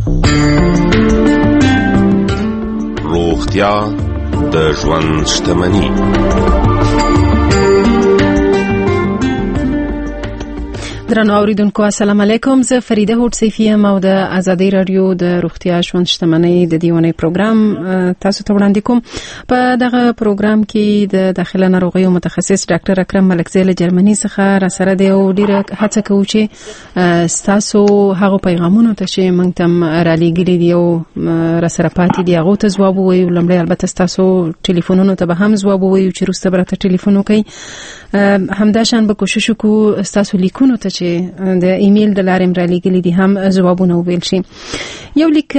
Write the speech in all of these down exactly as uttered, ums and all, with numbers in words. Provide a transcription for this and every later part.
روغتیا د ژوند شتمني. درنو اوریدونکو السلام علیکم. زه فریده هوډ سیفی یم او د ازادي رادیو د روغتیا ژوند شتمنۍ د دیونی پروګرام تاسو ته وړاندې کوم. په دغه پروګرام کې د داخله ناروغیو متخصص ډاکټر اکرم ملکزی له جرمني څخه را سره دی او ډیره هڅه کوي چې تاسو هغه پیغامونه ته چې موږ ته را لېږلي دي او را سره پاتې دي هغه ته ځواب ووایو. لومړی البته تاسو ټلیفونونو ته به هم ځواب ووایو چې وروسته به راته ټلیفون وکړئ. همداشان به کوشش وکړو تاسو لیکونو ته چې د ایمیل د لارې را لېږلي دي هم ځوابونه وویل شي. یو لیک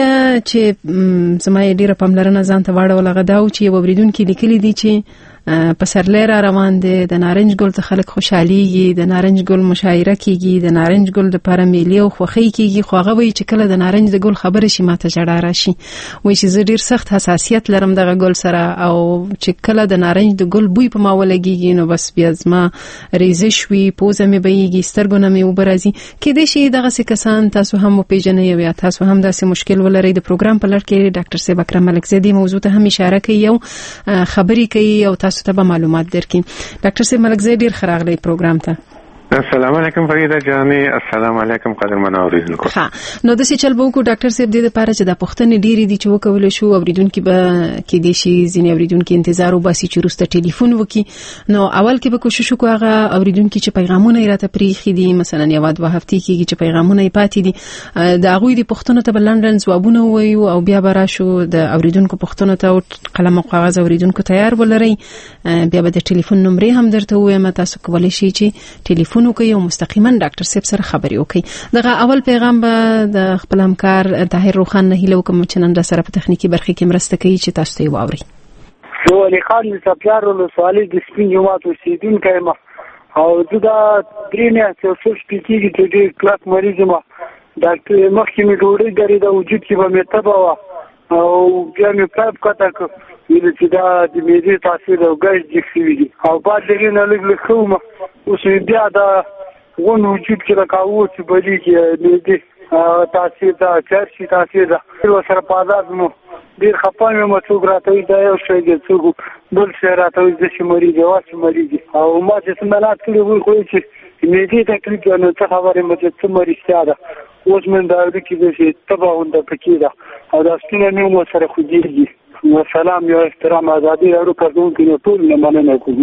چې زما یې ډیره پاملرنه ځان ته واړوله هغه دا و چې یو اورېدونکي لیکلي دي چې پسرلی را روان دی، د نارنج ګل ته خلک خوشحالیږي، د نارنج ګل مشاعره کیږي، د نارنج ګل دپاره میلې او خوښۍ کیږي، خو هغه وایي چې کله د نارنج د ګل خبره شي ماته ژړا راشي. وایي چې زه ډیر سخت حساسیت لرم دغه ګل سره او چې کله د نارنج د ګل بوی په ما ولګیږي نو بس بیا زما ریزش وي، پوزه مې بهیږي، سترګو نه مې اوبه راځي. کیدای شي دغسې کسان تاسو هم وپېژنئ او یا تاسو هم داسې مشکل ولرئ. د پروګرام په لړ کې ډاکټر صاحب اکرم ملکزی دې موضوع ته هم اشاره کوي او خبرې کوي او تاسو ته به معلومات درکړي. ډاکټر صاحب ملکزی ډیر ښه راغلی پروګرام ته. السلام علیکم فریده جانې. السلام علیکم قدرمن اوریدونکو. ها نو د سې چل به وکړو ډاکټر صاحب د لپاره چې د پښتنې ډېری دي چې وکول شو اوریدونکو به کې دي شي ځینې اوریدونکو انتظار وباسي چې روسته ټلیفون وکړي. نو اول کې به کوشش وکړو هغه اوریدونکو چې پیغامونه یې راته پریخي دي مثلا یو دوه هفتې کېږي چې پیغامونه یې پاتې دي د هغوی د پښتنو ته به لنډن ځوابونه ووایو او بیا به راشو د اوریدونکو پښتنو ته قلم او کاغذ اوریدونکو تیار ولرئ. بیا به د ټلیفون نمرې هم درته ووایم، تاسو کولی شئ چې ټلیفون وکړئ او مستقیما ډاکټر صاحب سره خبرې وکړي. دغه اول پیغام به د خپل همکار طاهر روخان نه هیله وکړم چې نن را سره په تخنیکي برخه کې مرسته کوي چې تاسو ته یې واورئ. زه علي خان د سپلار ولسوالۍ د سپین جومات اوسېدونکی یم او زه دا درې میاشتې او څو شپې کېږي چې ډېر کلک مریض یم. ډاکټر مخکې مې ډوډۍ درېده وجود کې به مې تبه وه او بیا مې پایپ قطع کړ ویل چې دا د معدې تاثیر او ګاز جګ شوي دي او بعد د هغې نه لږ لږ ښه وم. اوس مې بیا دا غون وجود کې لکه اوه چې بلېږي معدې تاثیر ده، چرشي تاثیر ده. ورسره په عذاب مو ډېر خفه یم. څوک راته وایي دا یو شی دی، څوک بل شی راته وایي زه چې مریض یم هسې مریض یم او ما چې سمنات کړي وایي خو چې معدې تکلیف ده نو څه خبرې یم چې څه مریضتیا ده. اوس مې د اړیکې داسې تبه غونډه پکې ده او دا سپینه مې هم ورسره خوږېږي. سلام یو احترام ازادي راډیو کارکونکو نه ټول نه مننه کوم.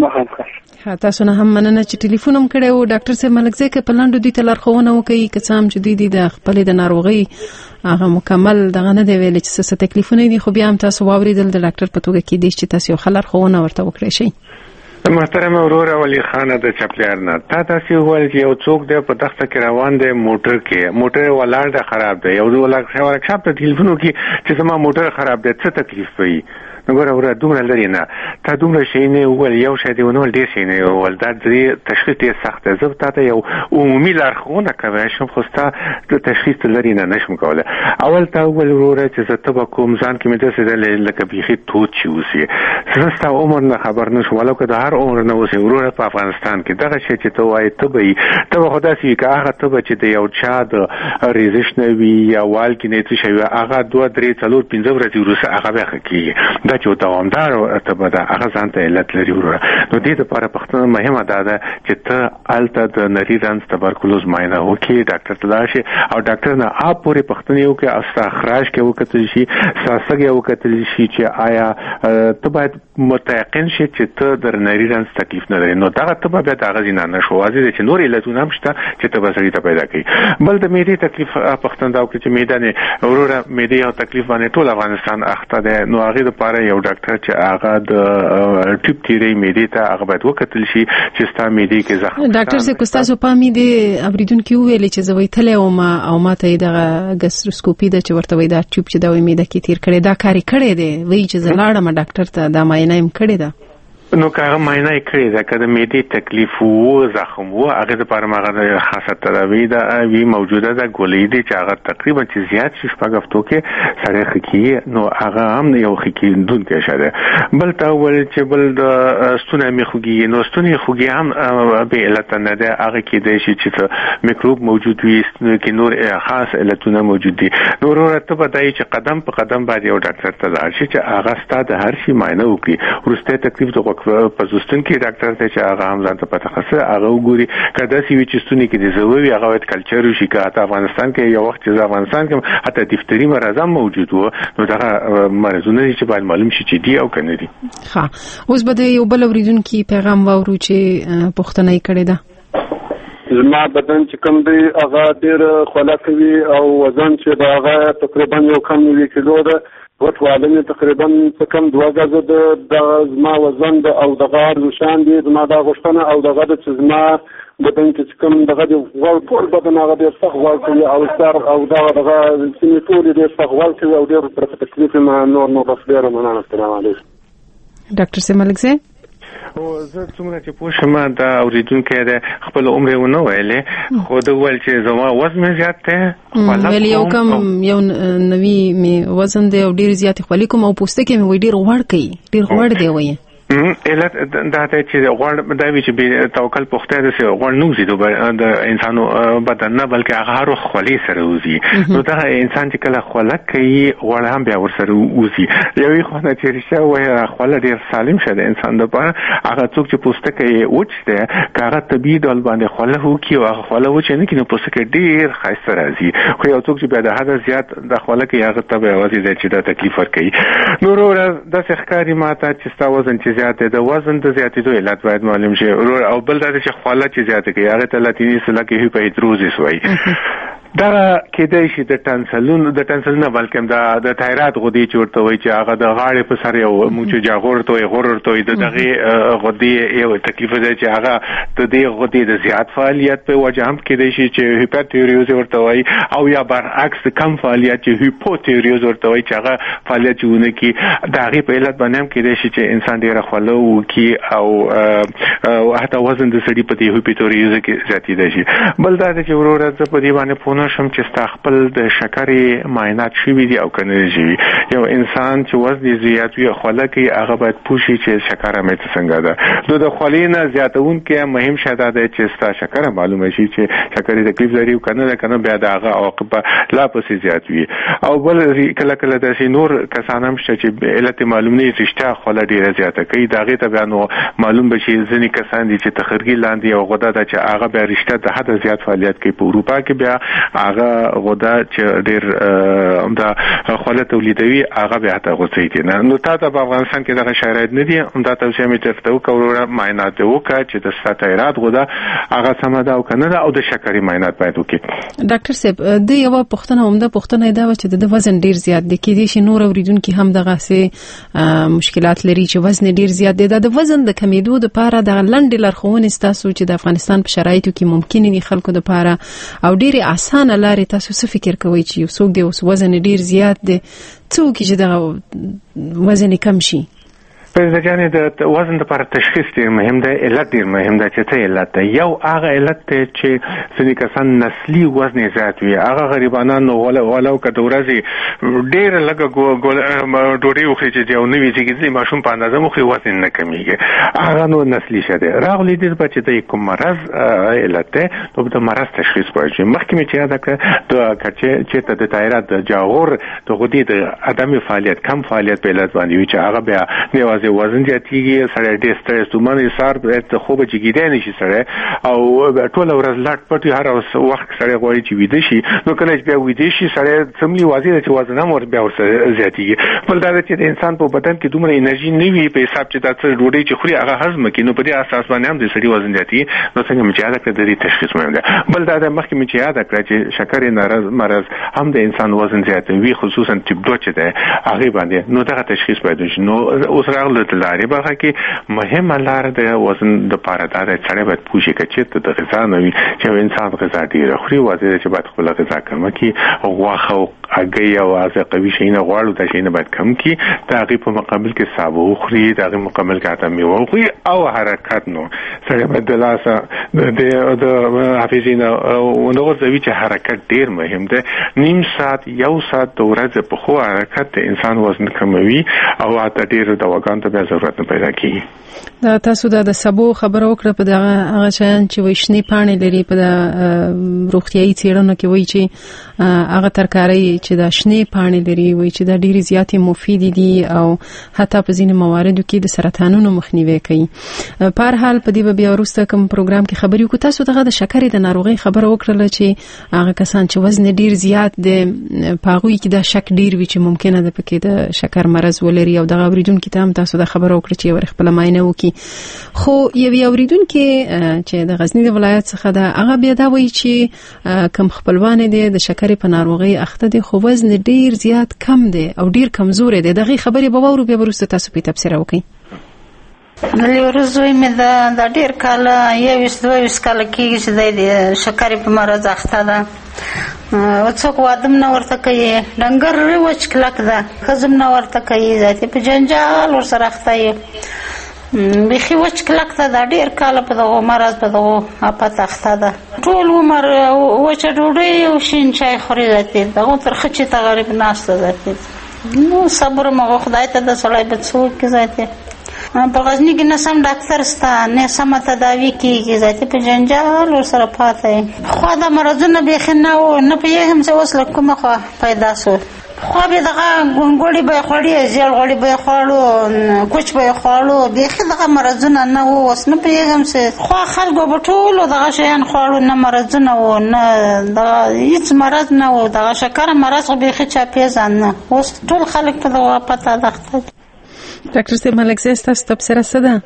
ها تاسو نه هم مننه چې ټلیفون هم کړی و. ډاکټر صاحب ملکزی که په لنډو دوی ته لارښوونه وکړي که څه هم چې دوی دي د خپلې د ناروغۍ هغه مکمل دغه نه دی ویلی چې څه څه تکلیفونه دي خو بیا هم تاسو واورېدل د ډاکټر په توګه کېدای شي چې تاسو یو ښه لارښوونه ورته وکړی شئ. محترم وروره ولی خانه د چپلیار نه تا تاسې وویل چې یو څوک دی په دښته کې روان دی موټر کې موټر ولاړ دی خراب دی یو ورکشاپ ته ټلیفون وکړي چې زما موټر خراب دی څه تکلیف وي. نو ګوره وروره دومره لرې نه تا دومره شی نه وویل یو شی دې ونه ویل ډېر شی نه وویل دا درې تشخیص ډېر سخت دی. زه تا ته یو عمومي لارښوونه کولی شم خو ستا د تشخیص لرې نه نشم کولی. اول تا وویل وروره چې زه تبه کوم ځان کې مې داسې دی لکه بیخي تود چې اوسي. زه ستا عمر نه خبر نه شم ولو که د هر عمر نه اوسې وروره په افغانستان کې دغه شی چې ته وایې تبه وي تبه خو داسې وي که هغه تبه چې د یو چا د ریزش نه وي یا والګي نه څه شی وي هغه دوه درې څلور پنځه ورځې وروسته هغه بیا ښه کېږي. دا چې دوامدار تبه ده هغه ځان ته علت لري وروره. نو دې دپاره پوښتنه مهمه دا ده چې ته هلته د نري رنځ تبرکلوز معاینه وکړې ډاکټر ته لاړ شې او ډاکټر نه آپ پورې پوښتنې وکړې او ستا خراش کې وکتل شي ستا سږی وکتل شي چې آیا ته باید متیقن شي چې ته د نري رنځ تکلیف نه لري. نو دغه تبه بیا د هغه ځینه نه شو واضح دی چې نور علتونه هم شته چې تبه سړي ته پیدا کوي. بل د معدې تکلیف پوښتنه دا وکړه چې معده نه وروره معدې او تکلیف باندې ټول افغانستان اخته دی. نو هغې دپاره یو ډاکټر چې هغه د ټیوب تیرۍ معدې ته هغه باید وکتل شي چې ستا معدې کې زخم. ډاکټر صاحب که ستاسو پام یې دې اورېدونکي وویلې چې زه ویتلی وم او ما ته یې دغه ګسټروسکوپي ده چې ورته وایي دا ټیوب چې دا وایي معده کې تیر کړی دا کار یې کړی دی وایي چې زه لاړم ډاکټر ته دا معاینه یې کړې ده. نو کاغه معاینه کړی دا کده معدې تکلیف وو زخم وو هغه د پرمغه خاصه تداوی دا وی موجوده ده ګولې دي چې هغه تقریبا چې زیات شي شپږ هفتو کې سره خکی نو هغه هم یو خکی دون کې شاده بل تا ول چې بل د ستونه میخوږي نو ستونه خوږي هم به علت نه ده هغه کې د شي چې میکروب موجود وي کې نور خاص علتونه موجود دي نور ورته بدای چې قدم په قدم باندې یو ډاکټر ته لاړ شي چې هغه ستاسو هر شي معاینه وکړي ورسته تکلیف د پزوستون کې ډاکټر ته چې هغه هم ځان ته پته خاصه هغه وګوري کدا سی وی چې ستونی کې د زووي هغه وایي کلچر شي که افغانستان کې یو وخت چې افغانستان کې حتی دفتری مرض هم موجود وو نو دا مرزونه چې باید معلوم شي چې دی او کنه دي ها اوس به یو بل اوریدونکو پیغام واورو چې پښتنه کړي ده زما بدن چې کوم دی هغه ډیر خوله کوي او وزن چې دا هغه تقریبا یو کم وی کیلو ده وټوالنه تقریبا په کم دوه غزه د زما وزن د او د غار نشان دي زما د غوښتنه او د غد چې زما بدن چې کوم د غد ور ټول بدن هغه ډیر سخت ور کوي او سر او دا د سینې ټول ډیر سخت ور کوي او ډیر پر تکلیف ما نور نو بس ډیر مننه السلام علیکم ډاکټر سیملک زه او زه څومره چې پوه شم دا اوریدونکو د خپل عمر ونه ویلې خو د ول چې زما وزن زیات ته ویل یو کم یو نوی می وزن دی او ډیر زیات خولي کوم او پوسټه کې مې ډیر غوړ کوي ډیر غوړ دی وایي علت دا ته چې غوړ دا وی چې به توکل پخته ده چې غوړ نوزي د انسانو بدن نه بلکې هغه هر خولي سره وزي نو دا انسان چې کله خوله کوي غوړ هم بیا ور سره وزي یوې خونه چې رښتیا وایي خوله ډیر سالم شه د انسان لپاره هغه څوک چې پوسټه کوي وچته هغه طبيعي ډول باندې خوله وکي او خوله وچ نه کینو پوسټه کې ډیر خاصه راځي خو یو څوک چې به د حد زیات د خوله کې هغه ته وایي چې دا تکلیف ورکړي نو ورو د ښکاری ماته چې تاسو وزن زیاته د وزن د زیاتېدو علت باید معلوم شي او بل دا چې خواله چې زیاته کوي هغه ته لاتینی سره کې هیپاتروزیس وایي دا کېدای شي د ټانسلون د ټانسلون بلکې دا د تایرات غدي چې ورته وایي چې هغه د غاړې په سر یو موچ جاغور ته غورر ته د دغه غدي یو تکلیف دی چې هغه د دې غدي د زیات فعالیت په وجه هم کېدای شي چې هیپاتروزیس ورته وایي او یا برعکس کم فعالیت چې هیپوتیروزیس ورته وایي چې هغه فعالیت چونه کې د هغه په علت باندې هم کېدای شي چې انسان ډیره خوله وکي او حتی وزن د سړي په دې هیپاتروزیس کې زیاتېږي شي بل دا چې ورور د په دې باندې پونه شم چې ستا خپل د شکرې معاینات شوي دي او کنه شي یو انسان چې وزن زیات وي خوله کوي هغه باید پوښي چې شکر مې څنګه ده نو د خولې نه زیاتون کې مهم شاده ده چې ستا شکر معلومه شي چې شکرې تکلیف لري او کنه کنه بیا دا هغه عواقب لا پسې زیات وي او بل کله کله د نور کسان هم شته چې علت معلوم نه رښتیا خوله ډیره زیاته کوي دا غي ته بیا نو معلوم بشي ځنی کسان دي چې تخرګي لاندې او غدا د چې هغه بیا رښتیا د حد زیات فعالیت کوي په اروپا کې بیا هغه غدا چې ډیر همدا خوله تولیدوي هغه به ته غوسې دي نه نو تاسو په افغانستان کې دغه شرایط نه دي همدا تاسو مې تفته وکړو معاینات وکړه چې د ستایرات غدا هغه سم ده او کنه او د شکرې معاینات باید وکړي ډاکټر صاحب د یو پښتنه همدا پښتنه دا چې د وزن ډیر زیات دي کې دي چې نور اوریدونکو هم دغه سه مشکلات لري چې وزن ډیر زیات دي د وزن د کمیدو لپاره د لنډ لارښوونې تاسو چې د افغانستان په شرایطو کې ممکن دي خلکو لپاره او ډیر اسانه لارې تاسو څه فکر کوئ چې یو څوک دی اوس وزن ډیر زیات دی څوک چې د وزن کم شي په ځکه د وزن لپاره تشخیص ډیر مهم دی علت ډیر مهم دی چې څه علت دی یو هغه علت دی چې ځینې کسان نسلي وزن زیات وي هغه غریبانان ولا ولا کده ورځي ډیر لږه ډوډۍ وخوري چې یو نوی ځګي ماشوم په اندازه مخې وزن نه کمیږي هغه نو نسلي شته راغلي دي چې د کوم مرض علت دی نو د مرض تشخیص کوي مخکې چې یاد کړه د کچې چې ته د تایرات د جاغور د غدي د عدم فعالیت کم فعالیت په علت باندې چې هغه بیا نه وزن زیاتیږي سره ډېر سټرس ومني سار په خوب جګیدای نشي سره او ټول ورځ لاټ پټي هر وخت سره غوړي چې ویده شي نو کله چې بیا ویده شي سره سملي واضح چې وزن هم ور بیا ورسره زیاتیږي بل دا چې د انسان په بدن کې دومره انرژي نه وي په حساب چې تاسو ډوډۍ چې خوري هغه هضم کوي نو په دې اساس باندې هم د سړي وزن زیاتیږي نو څنګه چې یاد کړئ د دې تشخیص مهم دی بل دا مخکې چې یاد کړئ چې شکرې ناراض مرز هم د انسان وزن زیاتوي خصوصا تیپ دوه چې ده هغه باندې نو دا تشخیص باید شي نو اوس راغله کمولو د لارې برخه کې مهمه لار د وزن د پاره دا د سړی باید پوښي کچې د غذا نه وي چې انسان غذا ډیره خوري واځي چې باید خپل غذا کم کړي او غوښه او هګۍ او هغه قوي شیونه غواړو دا شیونه باید کم کړي د هغې په مقابل کې سابه وخوري د هغې مقابل کې حتی میوه وخوري او حرکت نو سړی باید د لاسه د حافظې نه ونه غورځوي چې حرکت ډیر مهم دی. نیم ساعت یو ساعت د ورځې په خو حرکت د انسان وزن کموي او حتی ډېرو دواګانو ته بیا ضرورت نه پیدا کېږي. دا تاسو د سبو خبره وکړه په دغه هغه شیان چې وایي شنې پاڼې لري په د روغتیایي څېړنو کې وایي چې هغه ترکارۍ چې دا شنې پاڼې لري وایي چې دا ډېرې زیاتې مفیدې دي او حتی په ځینې مواردو کې د سرطانونو مخنیوی کوي. په هر حال په دې به بیا وروسته کوم پروګرام کې خبرې وکړو. تاسو دغه د شکرې د ناروغۍ خبره وکړله چې هغه کسان چې وزن ډېر زیات دی په هغوی کې دا شک ډېر وي چې ممکنه ده پکې د شکر مرض ولري او دغه اورېدونکي ته هم تاسو دا خبره وکړه چې یو خپله معاینه وکړي. خو یو اوریدونکو چې د غزنی د ولایت څخه ده هغه بیا دا وایي چې کم خپلوان دي د شکرې په ناروغۍ اخته دي خو وزن ډیر زیات کم دی او ډیر کمزور دی. دغه خبرې به وورو بیا وروسته تاسو په تفسیر وکړئ. لورزوی مې دا د ډیر کال یو ویس دوه ویس کال کېږي چې د شکرې په مرض اخته ده. څوک واده نه ورته کوي ډنګر وچ کلک ده ښځه نه ورته کوي ذاتي په جنجال ورسره اخته یې بیخي وچ کلک ده. دا ډیر کاله په دغو مرض په دغو آفت اخته ده. ټول عمر وچه ډوډۍ او شین چای خوري ذاتي دغو ترخه چې ته غریب ناسته ذاتي. نو صبر مغه خدای ته د سړی به څه وکړي ذاتي. په غزني کې نه سم ډاکټر شته نه سمه تداوي کېږي ذاتي په جنجال ورسره پاته یم. خوا دا مرضونه بیخي نه وو نه پوهېږم چې اوس له کومه خوا پیدا شو. خوا به دغه ګونګوړي به یې خوړي زیړ غوړي به یې خوړو کوچ به یې خوړو بیخي دغه مرضونه نه وو. اوس نه پوهېږم چې خوا خلکو به ټولو دغه شیان خوړو نه مرضونه وو نه دغه هېڅ مرض نه وو. دغه شکره مرض خو بیخي چا پېژند نه. اوس ټول خلک په دغه پته اخته دي. ډاکټر صاحب ملک زه ستاسو تبصره څه ده؟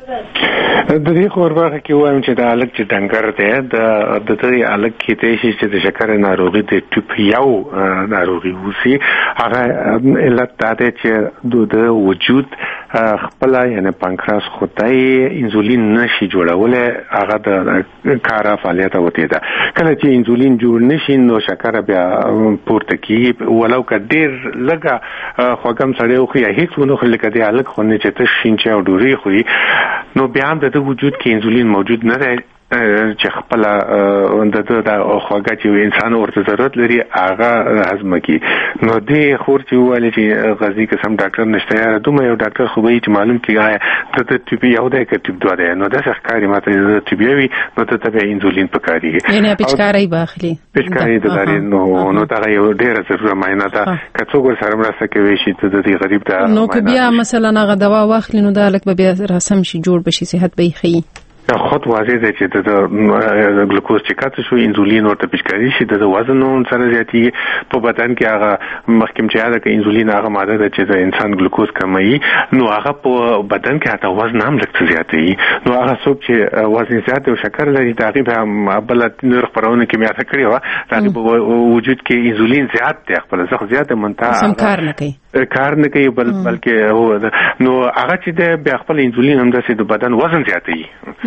د دې خبر برخه کې وایم چې د هلک چې ډنګر دی د د دې هلک کېدای شي چې د شکرې ناروغي د ټیپ یو ناروغي اوسي. هغه علت دا دی چې د وجود خپله یعنې پانکراس خدای انزولین نشي جوړولی هغه د کاره فعالیت وتې ده. کله چې انزولین جوړ نشي نو شکره بیا پورته کېږي ولو که ډېر لږه خوږم سړی وخوري یا هېڅ ونه خوري لکه دې هلک خو نه چې تش شین چای او ډوډۍ خوري نو بیا هم د ده وجود کې انزولین موجود نه دی چې خپله د ده د خواږه چې انسان ورته ضرورت لري هغه هضمه کړي. نو دې خور چې وویلې چې غزني کې سم ډاکټر نشته یاره دومره یو ډاکټر خو به وي چې معلوم کړي د ده ټیپ یو دی که ټیپ دوه دی نو داسې ښکاري ما ته چې د ټیپ یو وي نو ده ته بیا انزولین پکارېږي یعنې پچکارۍ به اخلي پچکارۍ د لارې نو نو دغه یو ډېره ضروره معاینه ده. که څوک ورسره مرسته کولی شي ته د دې غریب ته نو که بیا مثلا هغه دوا واخلي نو دا هلک به بیا رسم شي جوړ به شي صحت به یې ښیي. خود واضح دی چې د ګلوکوز چې کاته شو انزولین ورته پیچکاري شي د وزن سره زیاتېږي په بدن کې. هغه مخکې چې یاده که انزولین هغه ماده ده چې د انسان ګلوکوز کموي نو هغه په بدن کې حتی وزن هم لږ څه زیاتوي. نو هغه څوک چې وزن زیات او شکر لري د هغې به بله نور خپرونه کې مې یاده کړې وه د هغې په وجود کې انزولین زیات دی خپله زخ زیات منتها کار نه کوي کار نه کوي بل بلکې نو هغه چې دی بیا خپل انزولین همداسې د بدن وزن زیاتوي.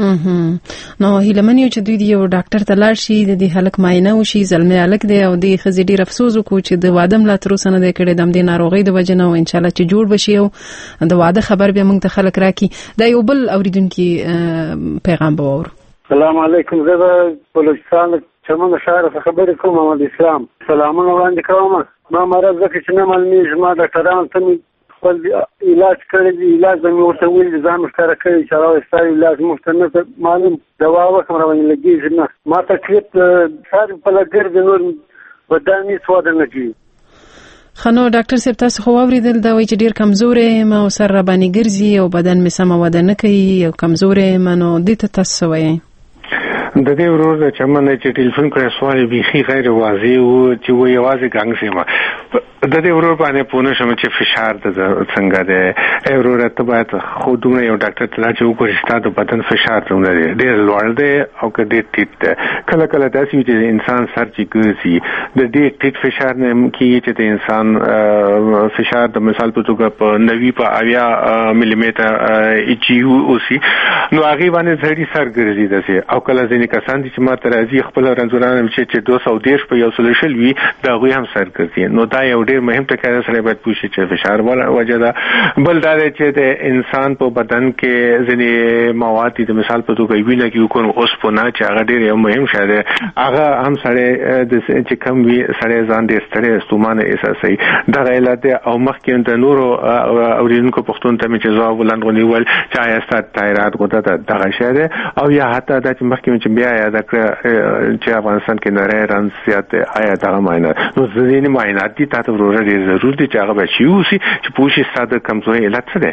نو هیلمن یو چې دوی دی یو ډاکټر ته لاړ شي د دې هلک معاینه وشي زلمی هلک دی او دې ښځې ډېر افسوس وکړو چې د واده لا تر اوسه نه دی کړی د همدې ناروغۍ د وجې نه او انشاءالله چې جوړ به شي او د واده خبر بیا موږ ته خلک راکړي. دا یو بل اورېدونکي پیغام به واورو. السلام علیکم. زه د بلوچستان چمن ښار څخه خبرې کوم. محمد اسلام سلامونه وړاندې کوم. ما مرض ځکه چې نه معلومېږي ما ډاکټرانو ته مې خپل علاج کړی دی علاج به مې ورته ویلي ځان مې ښکاره کړی چې هغه ستا علاج مفته نه معلوم دوا وکړم راباندې لګېږي نه ما تکلیف ساري په لګرځي نور بدن هېڅ وده نه کوي. ښه نو ډاکټر صاحب تاسو خو واورېدل دا وایي چې ډېر کمزوری یم او سر راباندې ګرځي او بدن مې سمه وده نه کوي او کمزوری یم نو دې ته تاسو څه وایئ؟ د دې ورور د چمن چې ټلیفون کړی سوال بیخي غیر واضح و چې و یوازې ګنګ سیمه د دې ورور باندې پونه شم چې فشار د څنګه دی ورور ته باید خودونه یو ډاکټر ته چې وګوري ستاسو بدن فشار څنګه دی ډېر لوړ دی او که ډېر ټیټ دی کله کله داسې وي چې انسان سر چې ګرځي د دې ټیټ فشار نه کېږي چې د انسان فشار د مثال په توګه په نوي په اویا ملي میټر ایچ یو اوسي نو هغه باندې ځړي سر ګرځي داسې او کله ځینې کسان دي چې ما ته راځي خپل رنځوران چې دوه سوه دېرش په یو سل شل وي د هغوی هم سر ګرځي نو دا یو ډېر مهم ټکی دی سره باید پوه شي چې فشار وجه ده بل دا دی چې د انسان په بدن کې ځینې مواد دي د مثال په توګه وینه کې وکړو اوسپنه چې هغه ډېر یو مهم شی دی هغه هم سړی چې کم وي سړی ځان ډېر ستړی ستومانه احساسوي دغه علت دی او مخکې د نورو اورېدونکو پوښتنو ته مې چې ځواب ولاندې ونیول چې آیا ستا تایرایډ غده دغه شی دی او یا حتی دا چې مخکې مې چې بیا یاده کړه چې افغانستان کې نری رنځ زیات دی آیا دغه معاینات نو ځینې معاینات دي تاسو ورور ډېر ضروري دي چې هغه به شي وسي چې پوه شي ستا د کمزورۍ علت څه دی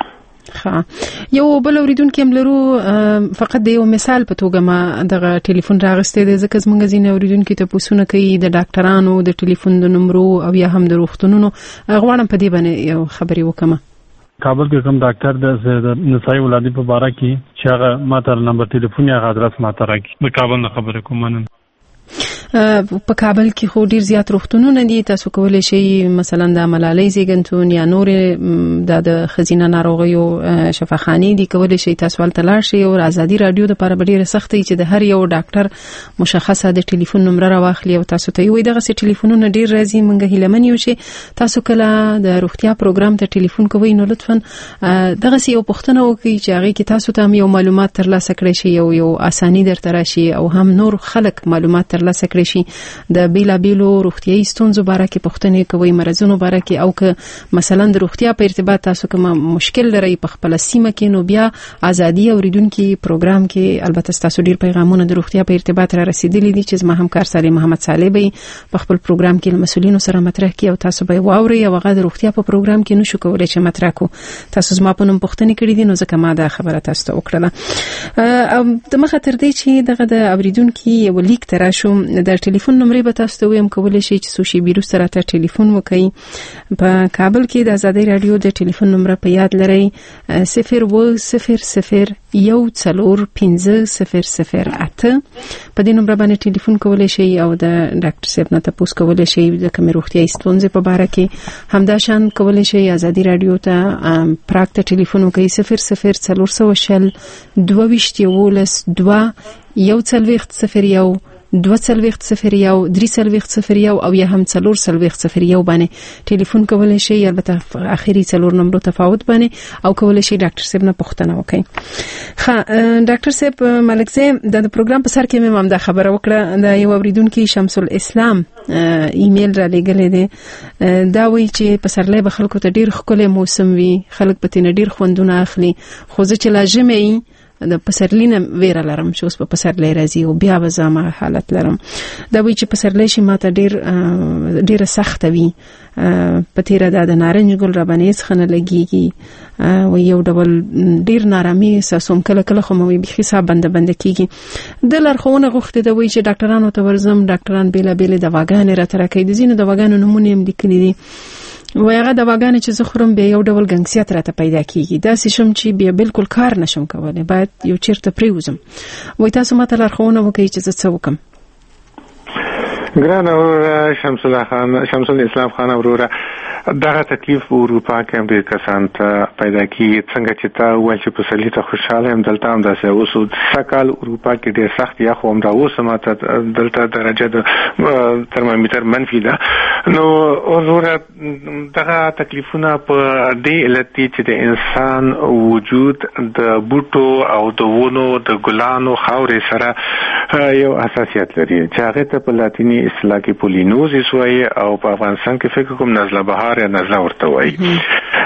ښه یو بل اوریدونکي هم لرو فقط د یو مثال په توګه ما دغه ټلیفون راغستی دی ځکه زموږ ځینې اوریدونکي تپوسونه کوي د ډاکټرانو د ټلیفون د نمرو او یا هم د روغتونونو غواړم په دې باندې یو خبرې وکړم کابل کې کوم ډاکټر د نسایي ولادت په باره کې چې هغه ما ته نمبر ټلیفون یا ادرس ما ته راکړي د کابل نه خبرې کوم مننه په کابل کې خو ډیر زیات روغتونونه دي تاسو کولای شئ مثلا د ملالۍ زیږنتون یا نور د خزینه ناروغیو شفاخانې دي کولای شئ تاسو ولته لاړ شئ او ازادي رادیو د لپاره ډیره سخت چې د هر یو ډاکټر مشخصه د ټلیفون نمبر راوخلی او تاسو ته وي دغه سي ټلیفونونه ډیر راځي مونږ هیله منو چې تاسو کله د روغتیا پروګرام ته ټلیفون کوئ نو لطفا دغه سي یو پوښتنه وکړئ چې هغه کې تاسو ته یو معلومات ترلاسه کړئ شي یو یو اساني درته راشي او هم نور خلک معلومات ترلاسه کړئ شي د بیلا بیلو روغتیايي ستونزو باره کې پوښتنې کوي مرزونو باره کې او که مثلا د روغتیا په ارتباط تاسو کوم مشکل لري په خپل سیمه کې نو بیا ازادي اوریدونکو پروګرام کې البته تاسو ډیر پیغامونه د روغتیا په ارتباط را رسیدلي دي چې زما همکار سالم محمد صالح به په خپل پروګرام کې مسؤلینو سره مطرح کوي او تاسو به واوري او هغه د روغتیا په پروګرام کې نشو کولای چې مطرح کو تاسو زما په نوم پوښتنې کړې دي نو ځکه ما دا خبره تاسو ته وکړه د مخه تر دې چې دغه د اوریدونکو یو لیک تراشو د ټلیفون نمبر به تاسو ته ویم کولای شئ چې سوشي بیرو سره ته ټلیفون وکړئ په کابل کې د ازادي رادیو د ټلیفون نمبر په یاد لرئ صفر و صفر صفر یو څلور پنځه صفر صفر اته په دې نمبر باندې ټلیفون کولای شئ او د ډاکټر صاحب نه تاسو کولای شئ د کوم روغتیايي ستونزې په اړه کې همدا شان کولای شئ ازادي رادیو ته پراکټ ټلیفون وکړئ صفر صفر څلور سوه شل دوه ویشت یولس دوه یو څلوېښت صفر یو دوه څلوېښت صفر یو درې څلوېښت صفر یو او یا هم څلور څلوېښت صفر یو باندې ټلیفون کولای شئ البته اخیری څلور نمبر تفاوت باندې او کولای شئ ډاکټر صاحب نه پوښتنه وکړئ ښه ډاکټر صاحب ملکزی د پروګرام په سر کې مې هم دا خبره وکړه د یو اوریدونکو شمس الاسلام ایمیل را لګلې ده دا وایي چې په سرلې به خلکو ته ډیر ښکلی موسم وي خلک په تینه ډیر خوندونه اخلي خو زه چې لا ژمی د پسرلینه ویره لرم چې اوس په پسرلی راځي او بیا به زما حالت لرم دا وایي چې پسرلی شي ماته ډیر ډیره سخته وي په تیره دا د نارنج ګل را باندې هېڅ ښه نه لګېږي و یو ډول ډیر نارامي احساسوم کله کله خو مې بیخي ساه بنده بنده کېږي د لارښوونه غوښتې ده وایي چې ډاکټرانو ته ورځم ډاکټران بېلابېلې دواګانې راته راکوي د ځینو دواګانو نومونه هم لیکلي دي وای هغه دواګانې چې زه خورم بیا یو ډول ګنګسیت راته پیدا کېږي داسې شم چې بیا بالکل کار نشم کولی باید یو چیرته پرېوځم وای تاسو ماته لارښوونه وکړئ چې زه څه وکړم ګرانه وروره شمس الله خان شمس الاسلام خان وروره دغه تکلیف په اروپا کې هم ډېر کسان ته پیدا کېږي څنګه چې تا وویل چې پسرلي ته خوشحاله یم دلته هم داسې اوس سږکال اروپا کې ډېر سخت یخ هم را اوس ماته دلته درجه د ترمامیتر منفي ده نو وروره دغه تکلیفونه په دې علت دي چې د انسان وجود د بوټو او د ونو د ګلانو خاورې سره یو حساسیت لري چې هغه ته په لاتینی اصطلاح کې پولینوزیس وایي او په افغانستان کې فکر کوم نزله بهار یا نزله ورته وایي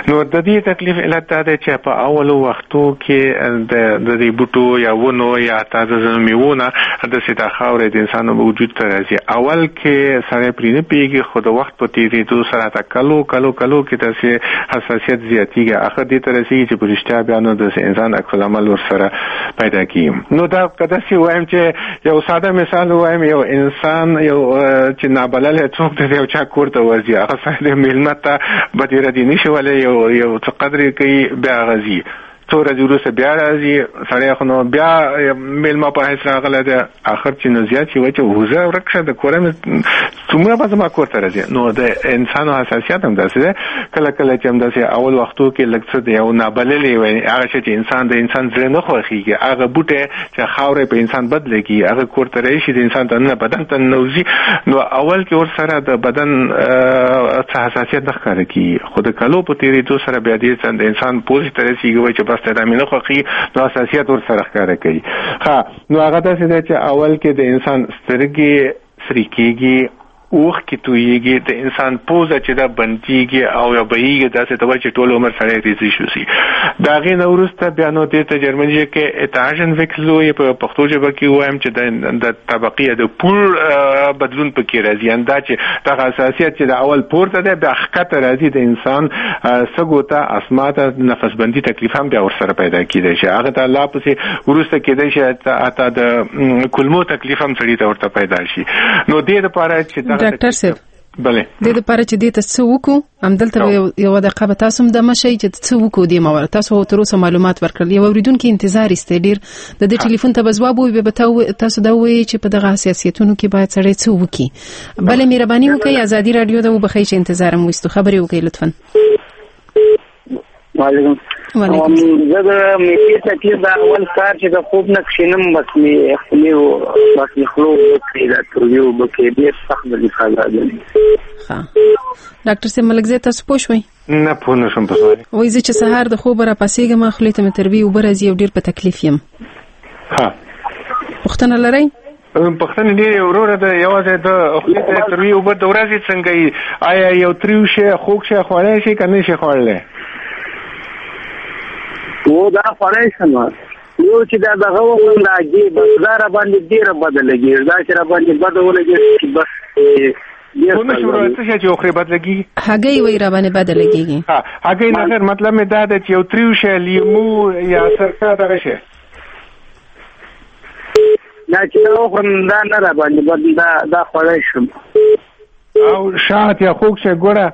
نو د دې تکلیف علت دا دی چې په اولو وختو کې د د بوټو یا ونو یا تازه میوونه د سیده خاورې د انسان وجود ته راځي. اول کې سره پرې نه پیږي، خو د وخت په تیریدو سره تا کلو کلو کلو کې تاسو حساسیت زیاتیږي. اخر دې ته رسیږي چې په رښتیا بیا نو د انسان عکس العمل ورسره پیدا کیږي. نو دا کدا سی وایم چې یو ساده مثال وایم، یو انسان یو چې نابلل څوک ته یو چا کوړه ورځي، هغه سره میلمه ته به دې ردی نشي ولې یو یو څه قدر کوي بیا غزي څو ورځې وروسته بیا راځي سړی خو نو بیا میلمه په حیث راغلی دی. اخر چې نو زیات شي وایي چې وزه ورک شه د کوره مې څومره به زما کور ته راځي. نو د انسانو حساسیت هم داسې دی، کله کله چې هم داسې اول وختو کې لږ څه دی یو نابللې وایي هغه شی چې انسان د انسان زړه نه خوښېږي، هغه بوټی چې خاورې په انسان بدله کېږي هغه کور ته راشي د انسان دننه بدن ته ننوځي. نو اول کې ورسره د بدن څه حساسیت نه ښکاره کېږي، خو د کلو په تېرېدو سره بیا دې د انسان پوزې ته رسېږي وایي چې بس ته دا مې نه خوښي، نو حساسیت ورسره ښکاره کوي. ښه نو هغه داسې دی چې اول کې د انسان سترګې سرې کېږي، اوښ کې تویېږي، د انسان پوزه چې دا بندېږي او یا بهېږي، داسې ته وایي چې ټول عمر سړی ریزي شو سي. د هغې نه وروسته بیا نو دې ته جرمني کې اتاژن وکړلو یا په پښتو ژبه کې ووایم چې د طبقې د پور بدلون پکې راځي. اندا چې دغه حساسیت چې د اول پورته دی بیا ښکته راځي د انسان سږو ته، اسما ته، نفس بندي تکلیف هم بیا ورسره پیدا کېدی شي. هغه ته لا پسې وروسته کېدی شي حتی د کولمو تکلیف هم سړي ته ورته پیدا شي. نو دې دپاره چې ډاکټر صاحب بله د دې لپاره چې دې ته څه وکړو همدلته یو دقیقه به تاسو هم د مشي چې څه وکړو دې موارد تاسو تر اوسه معلومات ورکړل. یو اوریدونکو انتظار ایسته ډیر د دې ټلیفون ته بځواب وي به تاسو دا وایي چې په دغه حساسیتونو کې باید سړی څه وکړي. بله مهرباني وکړئ ازادي رادیو ته وبخښئ چې انتظار مو وستو خبرې وکړئ لطفا. وعلیکم السلام. زه د میټي تکلیف دا اول کار چې د خوب نه کښینم بس مې خپلې بس مې خلو وکړي دا ترویو وکړي ډېر سخت به دې خاله دی. ښه ډاکټر صاحب ملکزی تاسو پوه شوئ؟ نه پوه نه شوم په سوال. وایي زه چې سهار د خوبه راپاڅېږم خولې ته مې تروي اوبه راځي او ډېر په تکلیف یم. ښه پوښتنه لرئ؟ پښتنه ډېرې وروره ده یوازې د خولې ته تروي اوبه د ورځې څنګه یي؟ آیا یو تریو شی خوږ شی خوړلی شي که نه شي خوړلی؟ و دا خوړی شم یو چې دا دغه وکړم دا ګي بس دا را باندې ډېره بده لګېږي، دا چې را باندې بده ولګېږي بس ونه شو څه شي چې خو بد لګي هګۍ وای را باندې بد لګيږي. ها هګۍ نه غیر مطلب مې دا ده چې یو تریو شی لیمو یا سرکه دغه شی دا چې دا خو دا نه را باندې بد دا دا خوړی شم او شات یا خوږ شی ګوره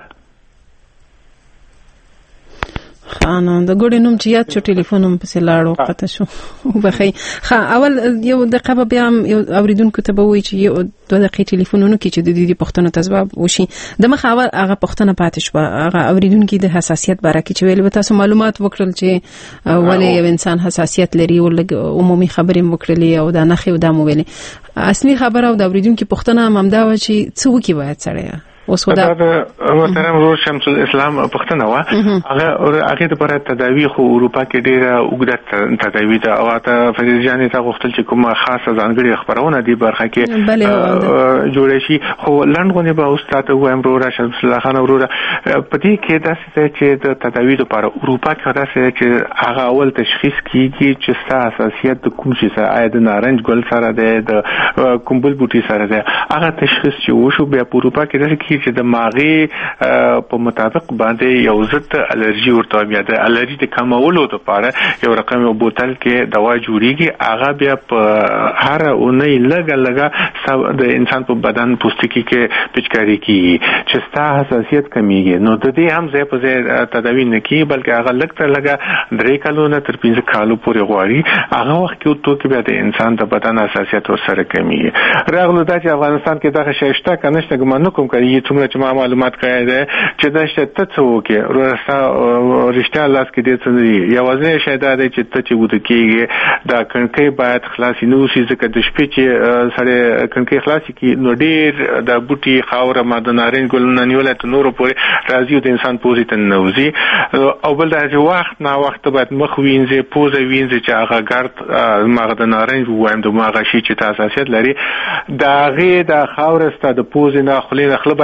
خانه د ګوډې نوم چې یاد شو ټلیفون هم پسې لاړو قطع شو وبخئ. ښه اول یو دقیقه بیا هم یو اوریدونکو ته به وایي چې یو دوه دقیقې ټلیفونونه کې چې د دې پوښتنو ته ځواب وشي. د مخه اول هغه پوښتنه پاتې شوه هغه اوریدونکي د حساسیت باره کې چې ویل به تاسو معلومات وکړل چې ولې یو انسان حساسیت لري او عمومي خبرې مو وکړلې او دا نښې او دا مو ویلې. اصلي خبره او د اوریدونکي پوښتنه هم همدا وه چې څه وکړي باید سړی دا محترم ورور شمس الاسلام پښتنه وا هغه هغه لپاره تداوی خو اروپا کې ډیره اوږده تداوی ده او ته فریض جان ته غوښتل چې کومه خاصه ځانګړي خبرونه دی برخه کې جوړ شي. خو لندغونه به استاد وایم ورور شمس الله خان ورور پدې کې داسې چې د تداوی لپاره اروپا کې داسې چې هغه اول تشخیص کیږي چې ستا حساسیت د کوم شي سره آیا د نارنج ګل سره ده د کومبل بوټي سره ده هغه تشخیص چې وشو بیا په اروپا کې داسې چې د ماغي په مطابق باندې یو ضد الرجی ورته بیا د الرجی د کمولو لپاره یو رقم یو بوتل کې دوا جوړیږي هغه بیا په هر اونۍ لګا لګا د انسان په بدن پوستکي کې پچکاری کیږي چې ستا حساسیت کمیږي. نو د دې هم ځای په ځای تداوی نه کیږي بلکې هغه لږ تر لږه درې کالو نه تر پنځه کالو پورې غواړي. هغه وخت کې تو کې بیا د انسان د بدن حساسیت ورسره کمیږي. راغلو دا چې افغانستان کې دغه شی شته کنه شته ګمان نه کوم کوي څومره چې ما معلومات کړی دی چې دا شته ته څه وکړې ورسته رښتیا لاس کې دې څه نه دي. یوازینی شی دا دی چې ته چې وده کېږي دا کړکۍ باید خلاصې نه اوسي ځکه د شپې چې سړی کړکۍ خلاصې کړي نو ډېر د بوټي خاوره ما د نارنج ګلونه نیولی تر نورو پورې راځي او د انسان پوزې ته ننوځي. او بل دا چې وخت نا وخت باید مخ وینځې پوزه وینځې چې هغه ګرد ماغه د نارنج ووایم د ماغه شي چې ته حساسیت لري د هغې د خاوره ستا د پوزې نه خولې نه خوله باید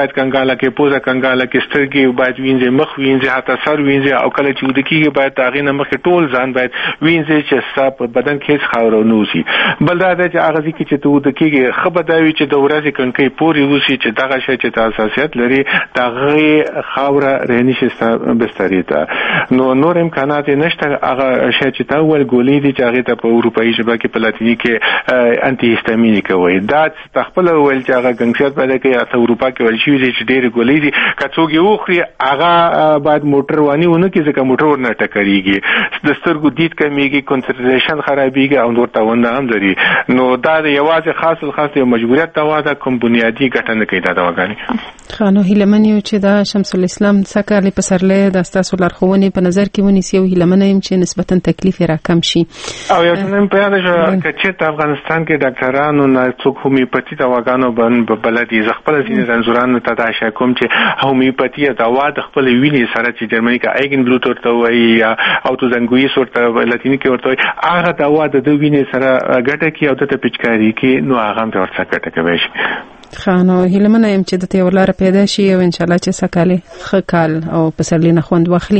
باید کنګاله کې پوزه کنګاله کې سترګې باید وینځي مخ وینځي حتی سر وینځي او کله چې ودکیږي باید تاغې نه مخکې ټول ځان باید وینځي چې ستا په بدن کې هیڅ خاوره نه وسي. بل دا ده چې هغه ځای کې چې ته ودکیږي ښه به دا وي چې د ورځې کړکۍ پورې وسي چې دغه شی چې ته حساسیت لري د هغې خاوره رهني شي ستا بسترې ته. نو نور امکانات نشته. هغه شی چې تا وویل ګولۍ دي چې هغې ته په اروپایي ژبه کې په لاتیني کې انټي هیسټامینیک وایي. دا تا خپله وویل چې هغه ګنګسیت پیدا کوي. په اروپا کې ویل شوي دي چې ډېرې ګولۍ دي که څوک یې وخوري هغه باید موټر واني ونه کړي ځکه موټر ورنه ټکرېږي، د سترګو دید کمیږي، کنسنټریشن خرابېږي او نور تاوانونه هم لري. نو دا د یوازې خاص الخاص یو مجبوریت دوا ده، کوم بنیادي ګټه نه کوي دا دواګانې. ښه نو هیله من یو چې دا شمس الاسلام څه کالې پسرلی د ستاسو لارښوونې په نظر کې ونیسي او هیله منه یم چې نسبتا تکلیف یې راکم شي. او یو څه مې په یاده شوه که چېرته افغانستان کې ډاکټرانو نه څوک هومیوپاتي دواګانو باندې بلد دي، زه خپله ځینې رنځورانو ته دا اشاره کوم چې هومیوپاتي دوا د خپلې وینې سره چې جرمني کې ایګن بلوت ورته وایي یا اوتوزنګویس ورته لاتیني کې ورته وایي، هغه دوا د ده وینې سره ګټه کوي او دته پیچکاري کوي، نو هغه هم ورڅخه ګټه کوی شي. ښه نو هیله منه یم چې دته یو لاره پیدا شي او انشاءالله چې سکاله ښه کال او پسرلی نه خوند واخلي.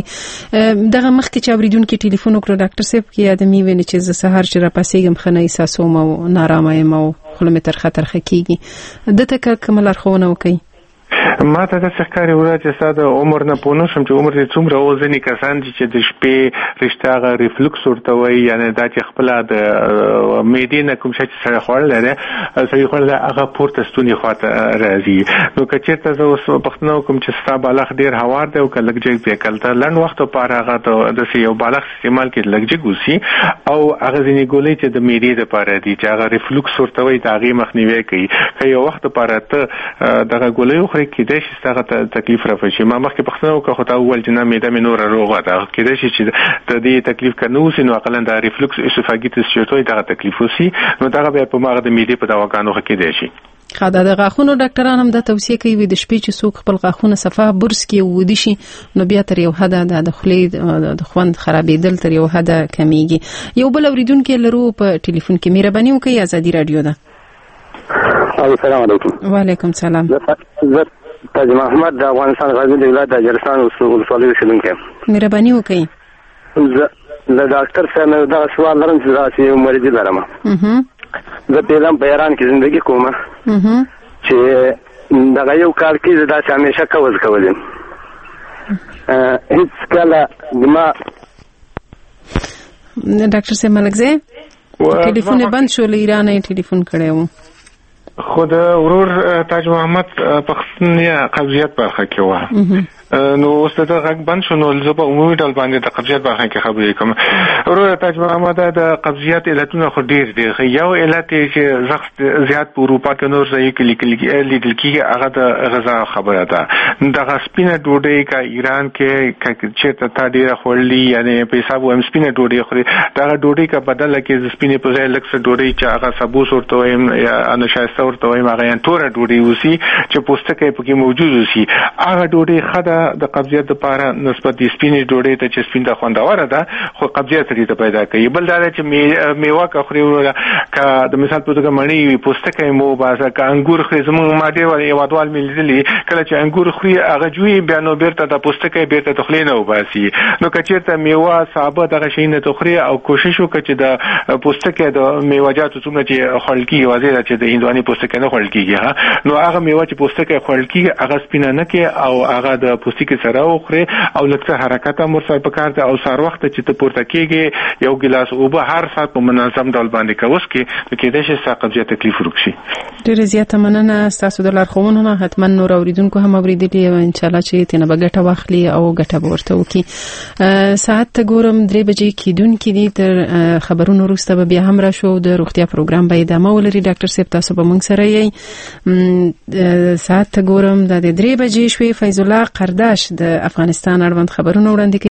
دغه مخکې چې اوریدونکو ټلیفون وکړو ډاکټر صاحب کې ادمي ویني چې زه سهار چې را پاسېږم خنه احساسوم او نارامه یم او خوله مې ترخه ترخه کیږي. دته کومه لارښوونه وکړي؟ ما ته د ښکاري وره چې ستا د عمر نه پوه نه شم چې عمر دې څومره و. ځینې کسان چې د شپې رښتیا هغه ریفلکس ورته وایي، یعنې دا چې خپله د معدې نه کوم شی چې سړی خوړلی دی سړي خوړلی هغه پورته ستوني خوا ته راځي. نو که چېرته زه اوس پوښتنه وکړم چې ستا بالښت ډېر هوار دی او که لږ جګ دی، کلته لنډ وخت لپاره هغه ته داسې یو بالښت استعمال کړي لږ جګ وسي او هغه ځینې ګولۍ چې د معدې دپاره دي چې هغه ریفلکس ورته وایي د هغې مخنیوی کوي. که یو وخت لپاره ته دغه ګولۍ وخورې کېدای شي ستاسو ته تکلیف راپېښ شي. ما مخکې پوښتنه وکړه خو تا وویل چې نه معده مې نوره روغه ده، کېدای شي چې د دې تکلیف که نه وسي نو اقلا د ریفلکس اسوفاګیټس چې ورته وایي دغه تکلیف وسي، نو دغه بیا په مغه د معدې په دواګانو ښه کېدای شي. ښه دا د غاښونو ډاکټران هم دا توصیه کوي د شپې چې څوک خپل غاښونه صفا برس کړي او ودي شي نو بیا تر یو حده د خولې د خوند خرابېدل تر یو حده کمیږي. یو بل اوریدونکي لرو په ټلیفون کې. مهرباني وکړئ، ازادي رادیو ده. السلام علیکم. وعلیکم سلام. زه تاج محمد د افغانستان غزنی ولایت د جرسان ولسوالۍ اوسیدونکی یم. مهرباني وکړئ. زه د ډاکټر صاحب نه دا سوال لرم چې داسې یو مریض لرم. زه پیغام په ایران کې زندگی کوم چې دغه یو کال کې زه داسې همیشه کوز کول یم، هیڅ کله ما ډاکټر صاحب ملکزی ټلیفون بند شو، له ایران یې ټلیفون کړی و. خو د ورور تاج محمد پښتون قبضیت برخه کې وه، نو اوس د غږ بند شو نو زه په عمومي ډول باندې د قبضیت برخه کې خبرې کوم. ورور تاج محمد د قبضیت علتونه خو ډېر دي. یو علت چې زخت زیات په اروپا کې نور ځای کې لیدل کېږي هغه د غذا خبره ده. دغه سپینه ډوډۍ که ایران کې چېرته تا ډېره خوړلي یعنې په حساب وایم سپینه ډوډۍ خوري، دغه ډوډۍ که بدله کړې د سپینې په ځای لږ څه ډوډۍ چې هغه سبوس ورته وایم یا نشایسته ورته وایم هغه یعنې توره ډوډۍ اوسي چې پوستکی پکې موجود اوسي، هغه ډوډۍ ښه ده د قبضیت لپاره نسبت د سپینې ډوډۍ ته چې سپین ده خوندوره ده خو قبضیت سړي ته پیدا کوي. بل دا ده چې میوه که خورې وروره که د مثال په توګه مڼې وي پوستکی مو وباسه، که انګور خورې زموږ ما ډېر هېوادوال مې لیدلي کله چې انګور خوري هغه جوي بیا نو بیرته د پوستکی بیرته د خولې نه وباسي. نو که چېرته میوه سابه دغه شیونه ته خوري او کوشش وکړه چې د پوستکی د میوهجاتو څومره چې خوړل کېږي واضح ده چې د هندوانې پوستکی نه خوړل کېږي، نو هغه میوه چې پوستکی خوړل کېږي هغه سپینه نه کړي او هغه د پوستکي سره وخوري او لږ څه حرکت هم ورسره پکار دی او سهار وخته چې ته پورته کېږې یو ګیلاس اوبه هر ساعت په منظم ډول باندې کوس کې نو کېدای شي ستا قبضیت تکلیف ورک شي. ډېره زیاته مننه ستاسو د لارښوونو نه. حتما نور اوریدونکو هم اورېدلي او انشاءالله چې ترېنه به ګټه واخلي او ګټه به ورته وکړي. ساعت ته ګورم درې بجې کېدونکي دي. تر خبرونو وروسته به بیا هم راشو د روغتیا پروګرام به ادامه ولري. ډاکټر صاحب تاسو به موږ سره یې. ساعت ته ګورم د درې بجې شوې. فیض الله قرداش د افغانستان اړوند خبرونه وړاندې